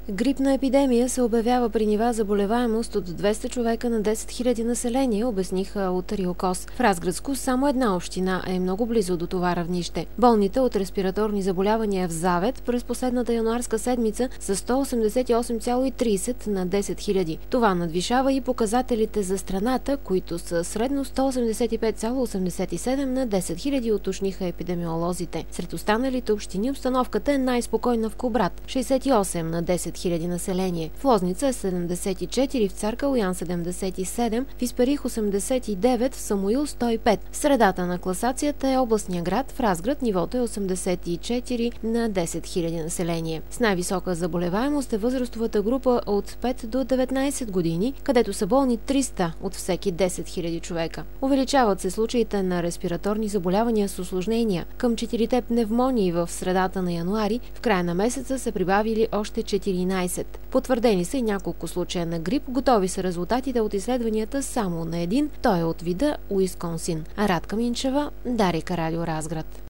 Грипна епидемия се обявява при нива заболеваемост от 200 човека на 10 000 население, обясниха от РИОКОЗ. В Разградско само една община е много близо до това равнище. Болните от респираторни заболявания в Завет през последната януарска седмица са 188,30 на 10 000. Това надвишава и показателите за страната, които са средно 185,87 на 10 000, уточниха епидемиолозите. Сред останалите общини обстановката е най-спокойна в Кубрат – 68 на 10 000 население. В Лозница е 74, в Цар Калоян 77, в Исперих 89, в Самуил 105. В средата на класацията е областния град. В Разград нивото е 84 на 10 000 население. С най-висока заболеваемост е възрастовата група от 5 до 19 години, където са болни 300 от всеки 10 000 човека. Увеличават се случаите на респираторни заболявания с усложнения. Към 4-те пневмонии в средата на януари, в края на месеца са прибавили още 14. Потвърдени са и няколко случая на грип. Готови са резултатите от изследванията само на един. Той е от вида Уисконсин. Радка Минчева, Дарик, Радио Разград.